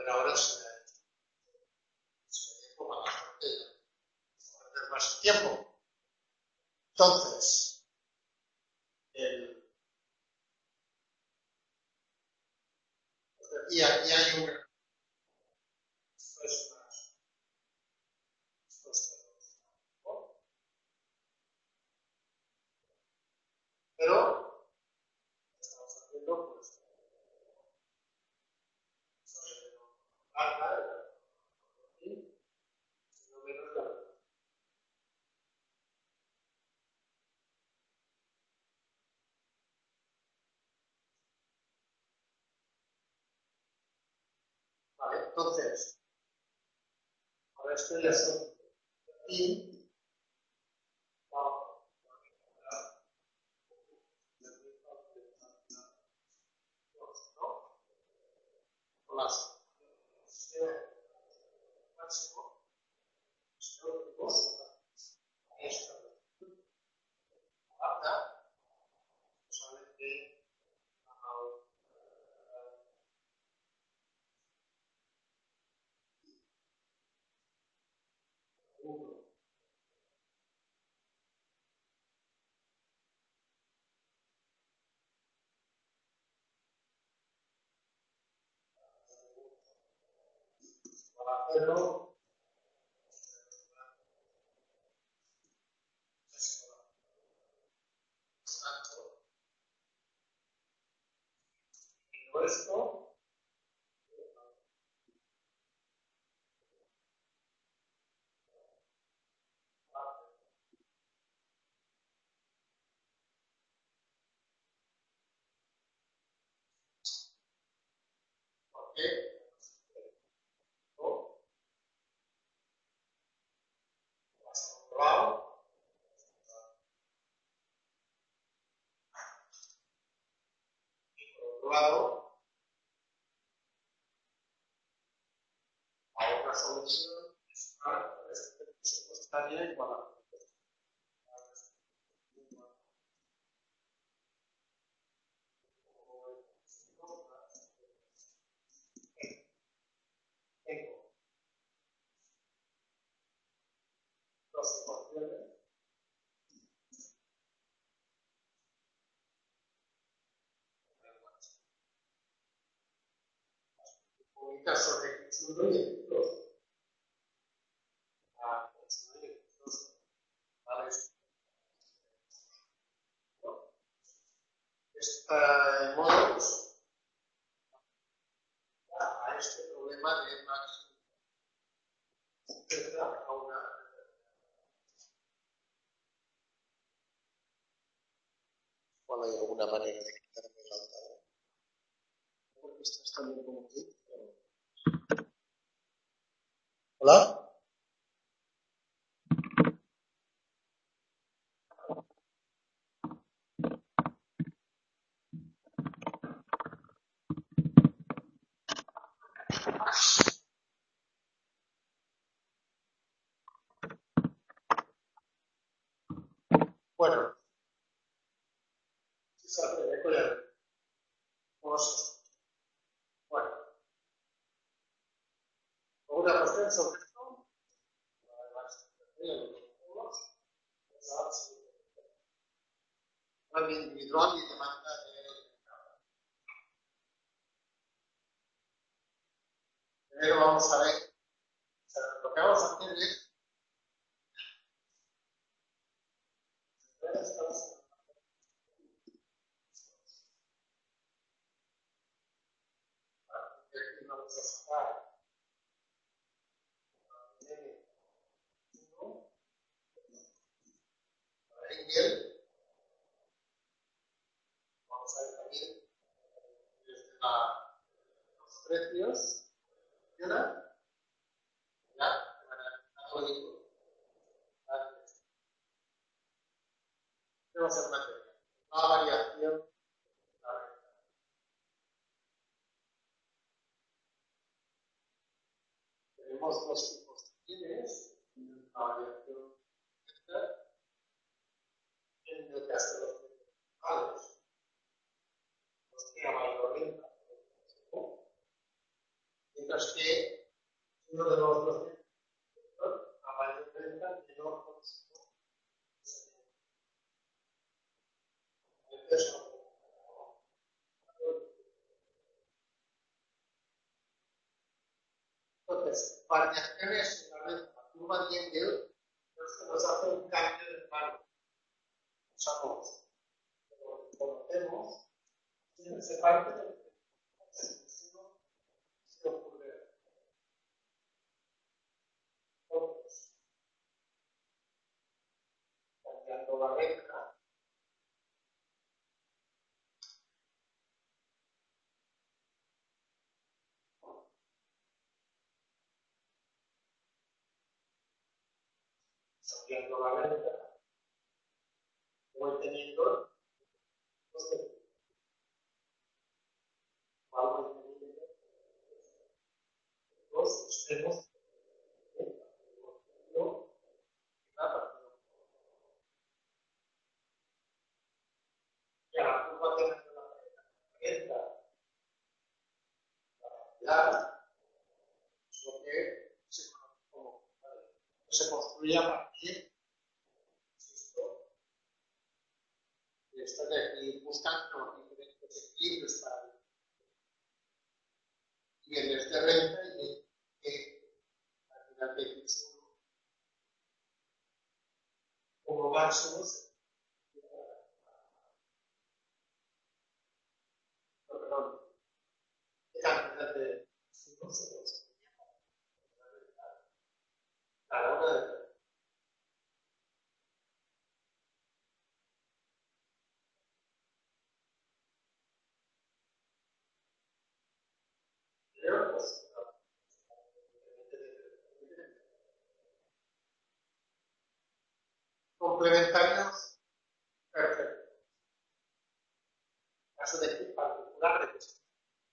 ahora se como a la gente perder más tiempo. Entonces, y aquí hay un pero estamos haciendo pues vale, entonces ahora estoy haciendo y las máximo esta alta solamente para hacerlo esto porque lado y por otro lado a otra solución es una presupuestaria igual a tengo dos ecuaciones únicas sobre x1 y x2. X1 y x2. ¿Vale? Este modo pues, a este problema de máximo a una bueno, hay alguna manera de quitarme el altavoz. Porque estás también como aquí. ¿Hola? Bueno, si se hace de color, vamos bueno, una cuestión sobre esto, algo individual y demanda de primero vamos a ver, o sea, lo que vamos a hacer es aquí vamos a sacar Engel, vamos a ver también desde los precios, ¿funciona? Ya, de manera católica, ¿qué va a ser materia? La variación, tenemos dos tipos de bienes, la variación en el caso de los principales, los que a mayor renta, mientras que Entonces, variaciones en la curva 10 de hoy, nos hace un cambio de plano. Usamos lo que conocemos, y en ese parte se ocurre. Entonces, cambiando la letra, voy teniendo dos extremos y a la curva que me la realidad es lo que se conoce como se construye a partir de esto de aquí buscando diferentes equilibrios para niveles de renta y que al final de X1 como máximos perdón, de cantidad de no se construye cada una de complementarios perfectos. Caso de que particular de estos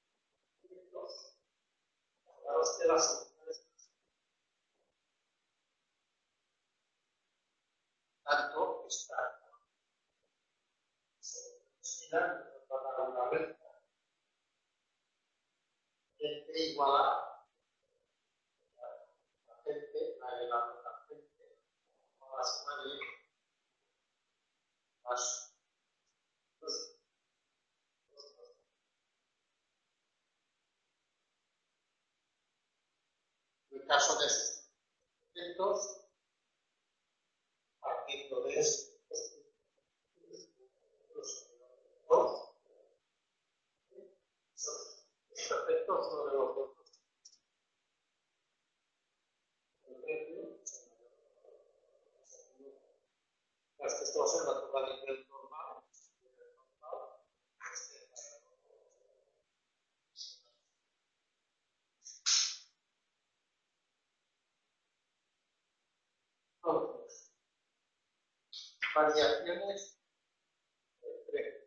dados de las soluciones tanto está se destina para una recta entre igualar la gente, la gente, a la suma de las en el caso de estos efectos, partiendo de estos dos, son efectos sobre los dos. El precio, las que esto va a ser la curva de nivel normal, entonces, variaciones de precio.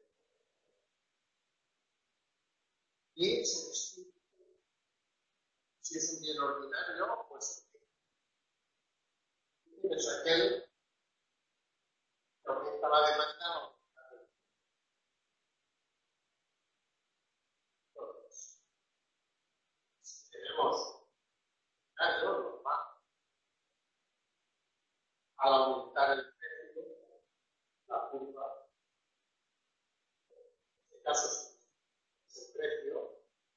Y se distingue si es un bien ordinario, pues es aquel que aumenta la demanda o entonces, si tenemos ordinario normal, al aumentar el precio, la curva, en este caso es el precio,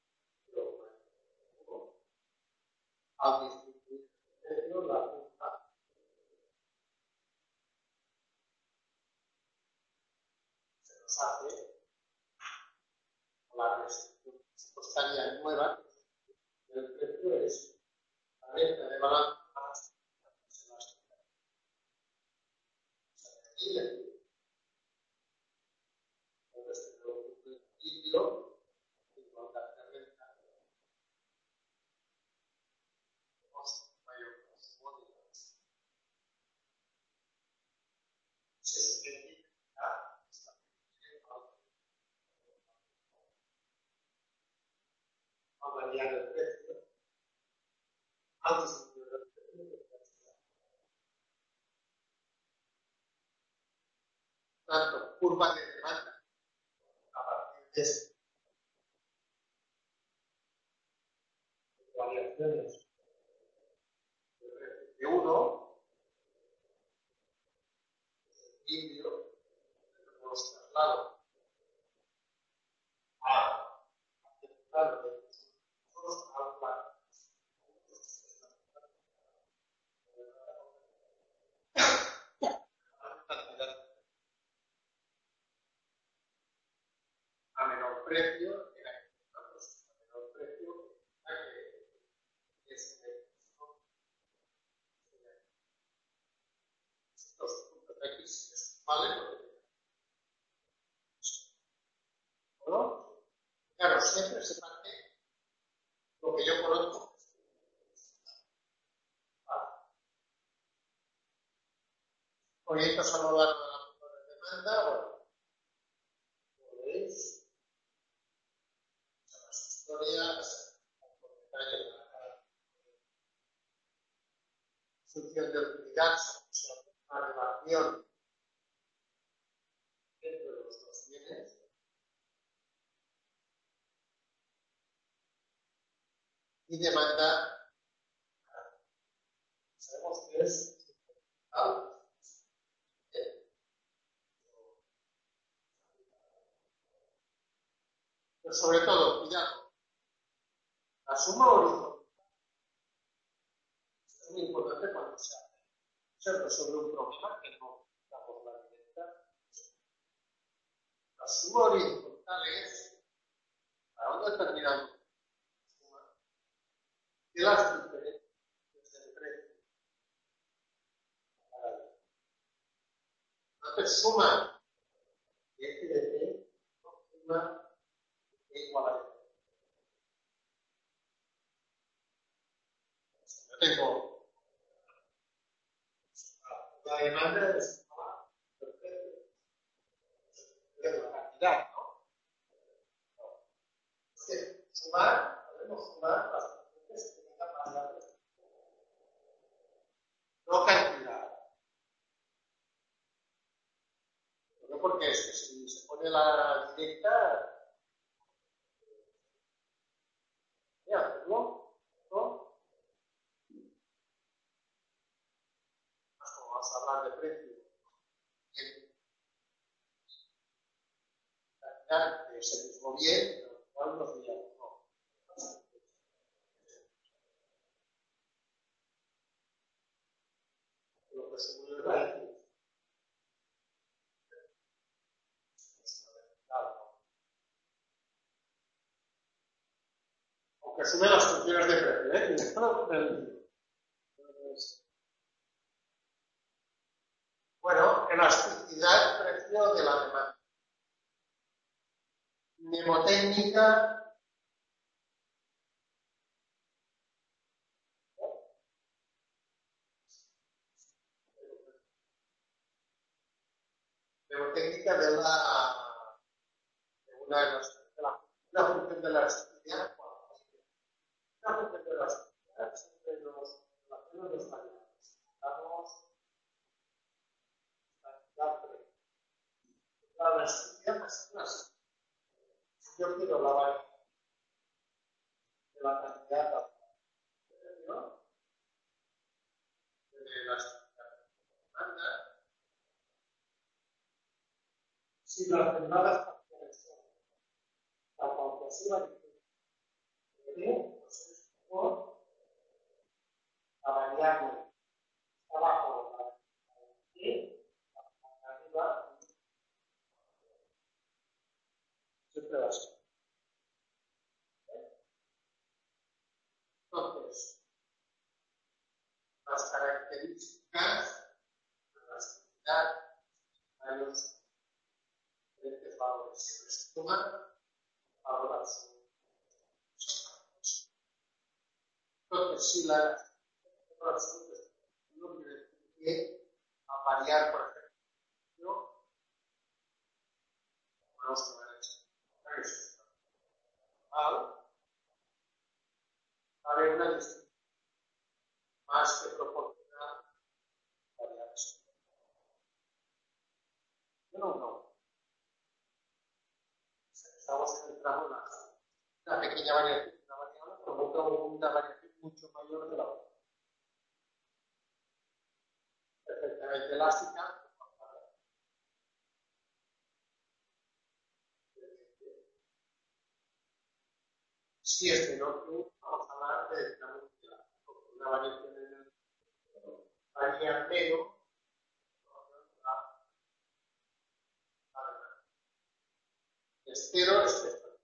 pero al disminuir el precio, la curva se nos hace la restricción presupuestaria nueva, el precio es la venta de balance más y aquí. Entonces, el principio de igualdad de renta tenemos mayor modalidades. Se significa a variar el precio antes de el precio. Tanto curva de demanda a partir de esto, variaciones de 1, equilibrio, tenemos traslado a aceptar de nosotros al plan. menor precio era pues, a menor precio que es los puntos X es vale lo que ¿no? Claro, siempre se parte lo que yo conozco. Vale. Proyectos a lo largo de la demanda, bueno, como veis, las historias, con detalle de la función de utilidad, una relación entre los dos bienes. Y demanda, sabemos que es pero sobre todo, cuidado, la suma horizontal es muy importante cuando se hace sobre un problema que no damos la directa. La suma horizontal es para un determinado suma de las diferencias del precio. Entonces suma de F de T, no suma de igual a F. Yo tengo la demanda de suma del precio, de la cantidad, ¿no? Es que sumar, podemos sumar las cantidades que tengan más grandes. No cantidad. No porque es que si se pone la directa, hacerlo, ¿no? Más como vamos a hablar de precio, cantidad que es el mismo bien, pero igual nos diríamos, no. Lo que se puede ver aunque asume las funciones de precio, bueno, elasticidad precio de la demanda. Mnemotécnica. Mnemotécnica de una de la función de la elasticidad. La función de la elasticidad siempre nos relaciona los variables. Damos la elasticidad es clásica. Yo quiero la variable de la cantidad ¿no? De la demanda. Si las demandas parciales son la cuantitativa de pues es por la variable abajo la y arriba siempre va a ser. Entonces, las características de la elasticidad hay los diferentes valores. Se les suma valor absoluto. Entonces, si la valor absoluto no quiere decir que a variar, por ejemplo, vamos a ver esto. Va a haber una distinción más que proporcional variables. No. Estamos centrando una pequeña variación, una variable provoca una variación mucho mayor de la otra. Perfectamente elástica. Si es menor que 1, vamos a hablar de una variación en el varía menos. Es 0, es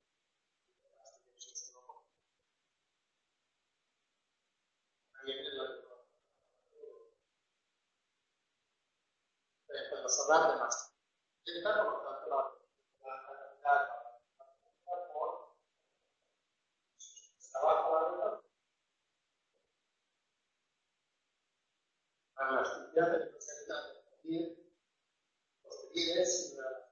solar de más 80, por lo tanto la cantidad por trabajo la verdad a las cantidades de porcentaje de los líderes y la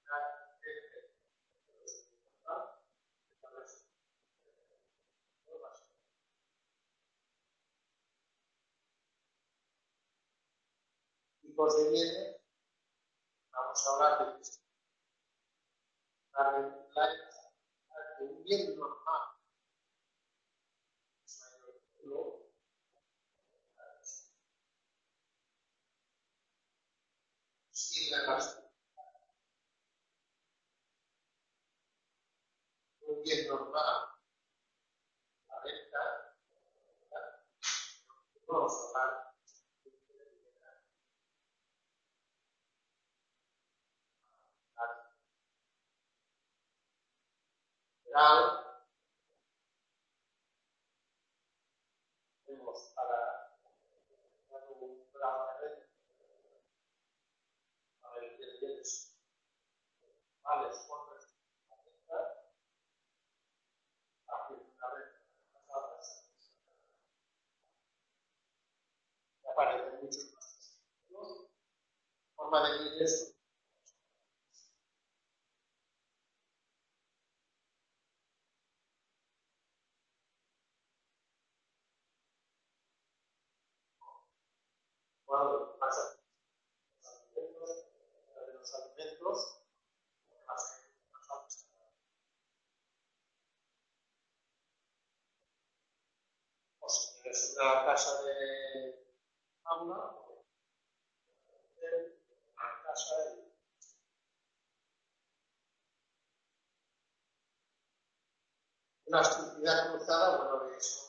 tipos de bienes. Vamos a hablar de un bien normal sin la gasto. Un bien normal, la venta, vamos a hablar tenemos para un programa de renta, a ver qué bienes vales con respecto a la venta, a una venta pasadas, y aparecen muchos más. Forma de medir esto. Bueno, pasa de los alimentos, más o si tienes una casa de aula, una casa de una actividad cruzada, bueno, de eso.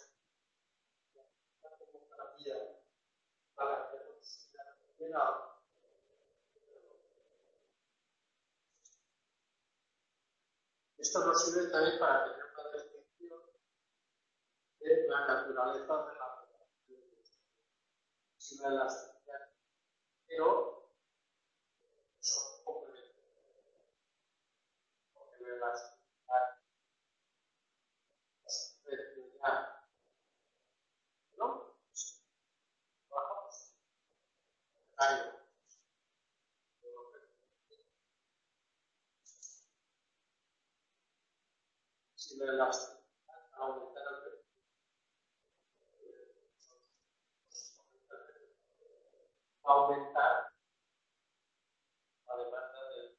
Para que esto nos sirve también para tener una definición de la naturaleza de la si no es la actividad, pero son complementarios. Porque no es la actividad, ¿no? Trabajamos. Si no es la actividad, aumentar el precio. Aumentar la demanda de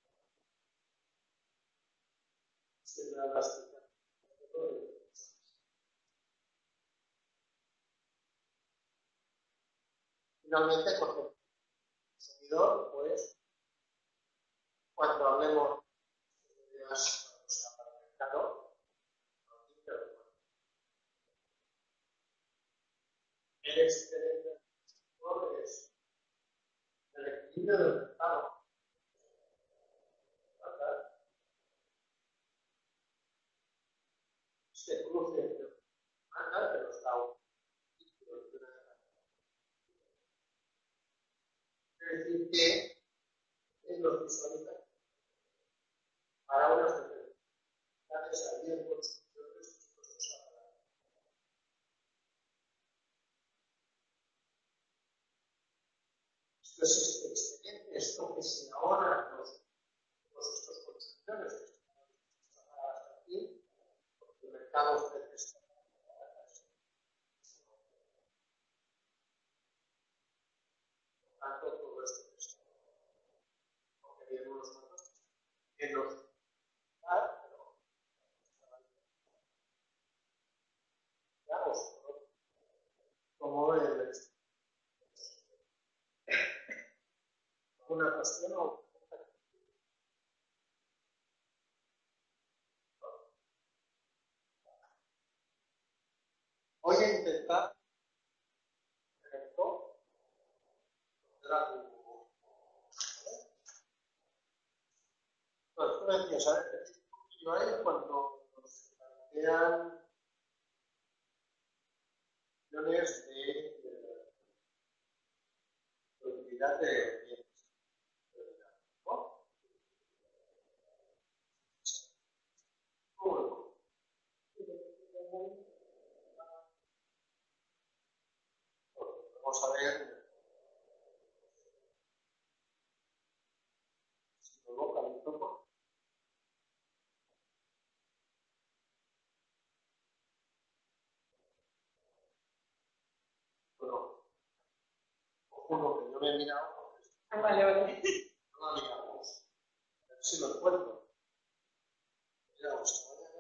si no es la actividad. Finalmente, porque el consumidor, pues, cuando hablemos de las para el mercado, el excedente del consumidor es el equilibrio del mercado. Se cruce entre demanda de los dados. Es decir, que en los visualizadores para unas determinadas habían consumidores dispuestos a pagar. Esto es excelente, esto que se ahorran estos consumidores que están dispuestos a pagar hasta aquí, porque el mercado ofrece esta tanto todo esto que está, porque vienen unos cuantos que nos da, pero veamos cómo una cuestión o voy a intentar esto pues tú decías, ¿sabes? Yo ahí cuando nos plantean cuestiones de utilidad de bienes. tampoco. Bueno, uno que yo me he mirado. Vale, vale. No la miramos. A ver si lo encuentro. Miramos esta mañana.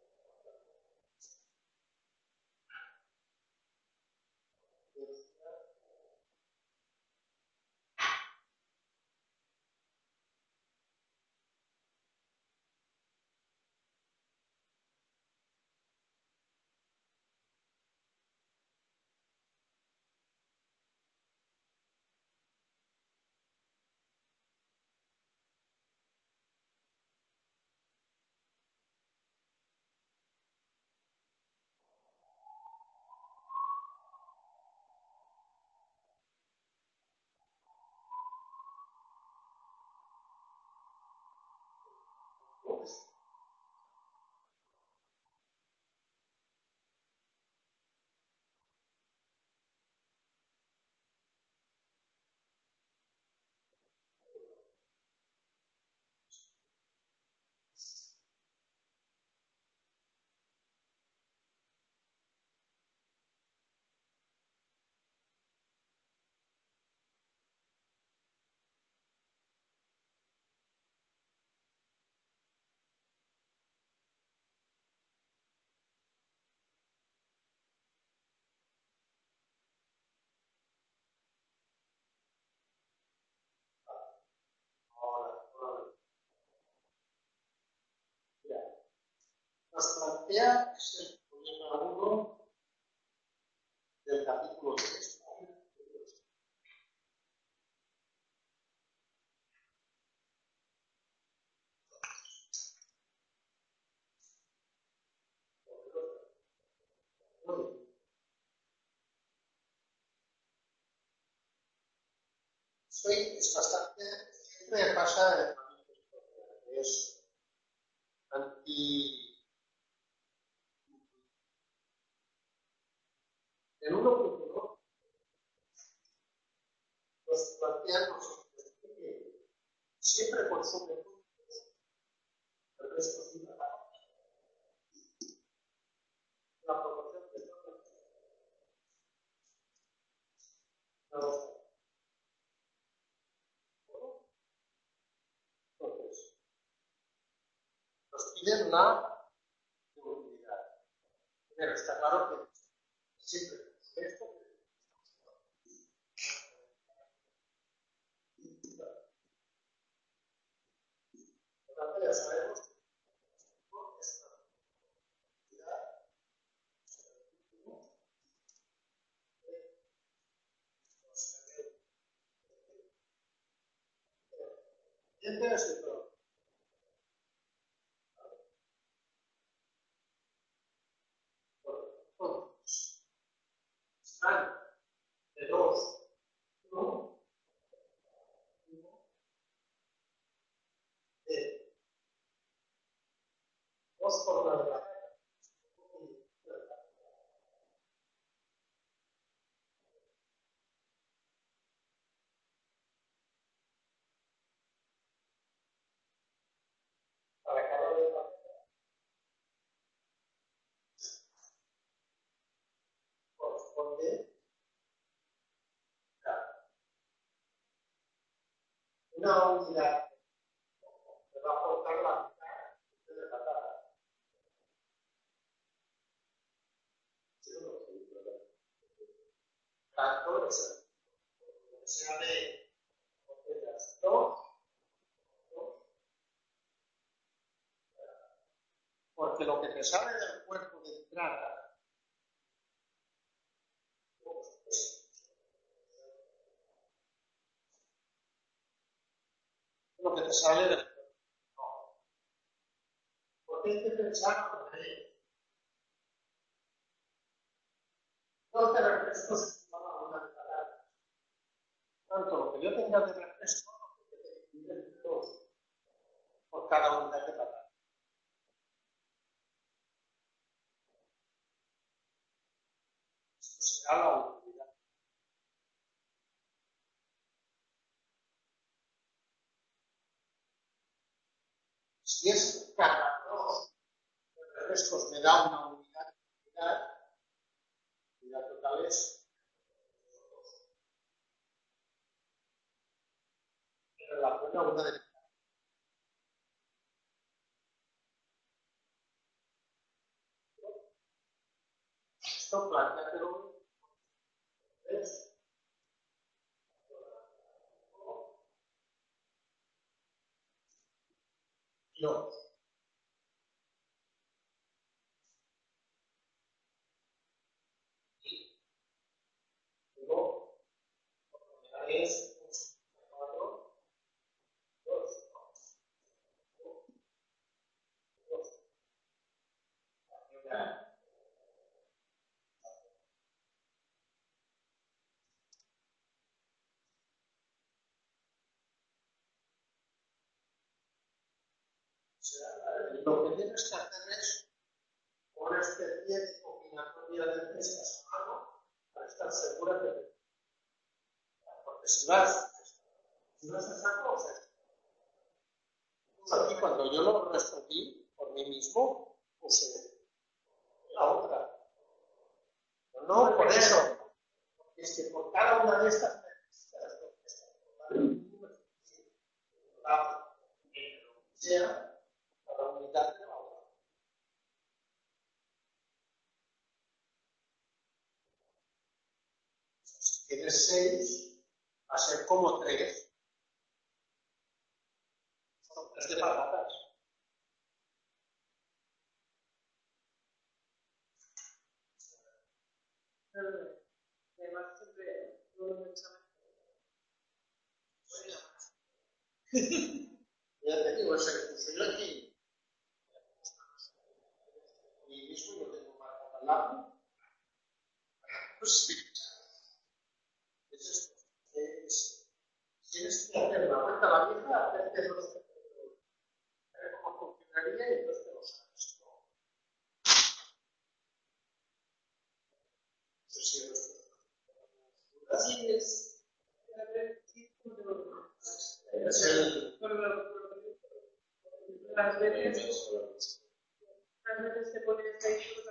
Ahora. Mira, nos plantea el problema 1 del capítulo 3. Es bastante, siempre me pasa que es el 1.1 nos plantea que siempre consume puntos, pero es posible la proporción que no. Entonces, nos piden la utilidad. Primero, está claro que siempre esto por tanto ya sabemos que es una utilidad y entonces el todo. Entonces, están de 2, 1, de 2 por una de la para cada de la corresponde a una unidad que va a aportar la mitad de la tabla. Tanto sea de las 2, porque lo que te sale del cuerpo de entrada, lo que te sale del cuerpo. No. Porque hay que pensar con ello. No te refrescos van a una entrada. Tanto lo que yo tenga de refresco, lo que te incluye 2 por cada unidad de patata. Esto será la utilidad. Si es cada 2 refrescos me da una unidad total es 2. En relación a una de esto planteatelo. ¿Ves? No. Luego, es 4, 2, 2. Lo que tienes que hacer es una especie de combinatoria de pesas a mano para estar segura de que. Porque si vas a saco, o sea, aquí cuando yo lo respondí por mí mismo, puse la otra. No, por eso. Es que por cada una de estas sea cada unidad de la otra. Si tienes 6, va a ser como 3. Son 3 de patatas. Además, siempre todo el examen. Ya te digo, ese curso yo aquí. Y mismo yo tengo marcado al lado. Pues sí. Es esto. Tienes que hacer la vuelta a la vieja, hacerte los ver cómo funcionaría y entonces te lo sabes. No sé si Sí, es las veces se pone 6